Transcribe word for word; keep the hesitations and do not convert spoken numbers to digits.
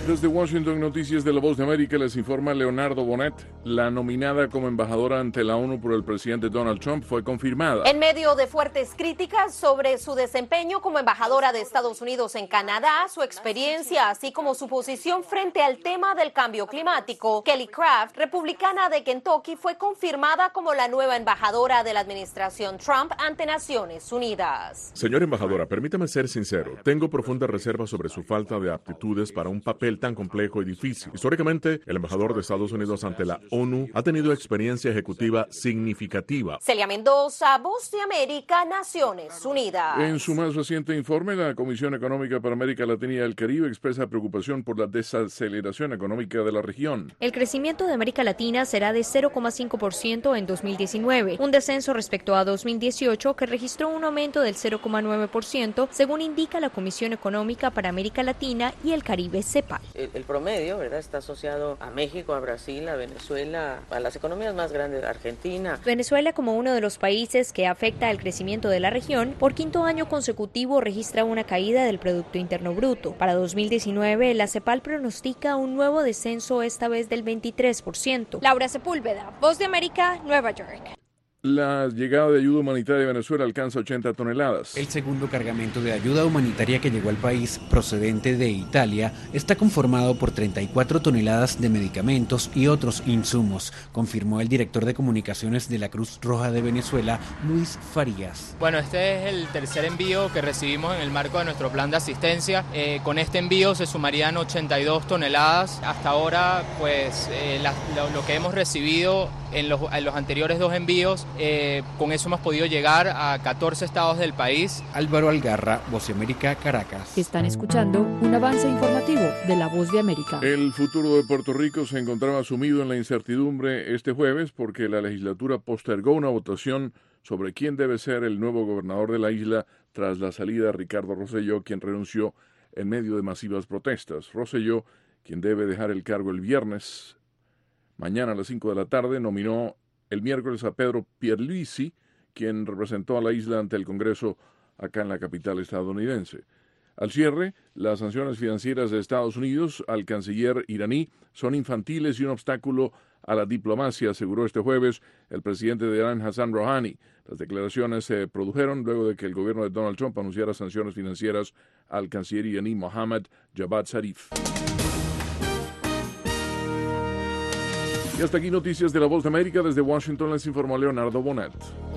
Desde Washington, Noticias de la Voz de América, les informa Leonardo Bonet. La nominada como embajadora ante la ONU por el presidente Donald Trump fue confirmada. En medio de fuertes críticas sobre su desempeño como embajadora de Estados Unidos en Canadá, su experiencia, así como su posición frente al tema del cambio climático, Kelly Craft, republicana de Kentucky, fue confirmada como la nueva embajadora de la administración Trump ante Naciones Unidas. Señora embajadora, permítame ser sincero. Tengo profundas reservas sobre su falta de aptitudes para un papel tan complejo y difícil. Históricamente, el embajador de Estados Unidos ante la ONU ha tenido experiencia ejecutiva significativa. Celia Mendoza, Voz de América, Naciones Unidas. En su más reciente informe, la Comisión Económica para América Latina y el Caribe expresa preocupación por la desaceleración económica de la región. El crecimiento de América Latina será de cero coma cinco por ciento en dos mil diecinueve, un descenso respecto a dos mil dieciocho que registró un aumento del cero coma nueve por ciento, según indica la Comisión Económica para América Latina y el Caribe, CEPAL. El, el promedio, ¿verdad?, está asociado a México, a Brasil, a Venezuela, a las economías más grandes, Argentina. Venezuela, como uno de los países que afecta el crecimiento de la región, por quinto año consecutivo registra una caída del Producto Interno Bruto. Para dos mil diecinueve, la CEPAL pronostica un nuevo descenso, esta vez del veintitrés por ciento. Laura Sepúlveda, Voz de América, Nueva York. La llegada de ayuda humanitaria de Venezuela alcanza ochenta toneladas. El segundo cargamento de ayuda humanitaria que llegó al país procedente de Italia está conformado por treinta y cuatro toneladas de medicamentos y otros insumos, confirmó el director de comunicaciones de la Cruz Roja de Venezuela, Luis Farías. Bueno, este es el tercer envío que recibimos en el marco de nuestro plan de asistencia. Eh, con este envío se sumarían ochenta y dos toneladas. Hasta ahora, pues eh, la, lo, lo que hemos recibido en los, en los anteriores dos envíos, Eh, con eso hemos podido llegar a catorce estados del país. Álvaro Algarra, Voz de América, Caracas. Están escuchando un avance informativo de la Voz de América. El futuro de Puerto Rico se encontraba sumido en la incertidumbre este jueves porque la legislatura postergó una votación sobre quién debe ser el nuevo gobernador de la isla tras la salida de Ricardo Rosselló, quien renunció en medio de masivas protestas. Rosselló, quien debe dejar el cargo el viernes, mañana a las cinco de la tarde, nominó el miércoles a Pedro Pierluisi, quien representó a la isla ante el Congreso acá en la capital estadounidense. Al cierre, las sanciones financieras de Estados Unidos al canciller iraní son infantiles y un obstáculo a la diplomacia, aseguró este jueves el presidente de Irán, Hassan Rouhani. Las declaraciones se produjeron luego de que el gobierno de Donald Trump anunciara sanciones financieras al canciller iraní Mohammad Javad Zarif. Y hasta aquí Noticias de la Voz de América. Desde Washington les informó Leonardo Bonet.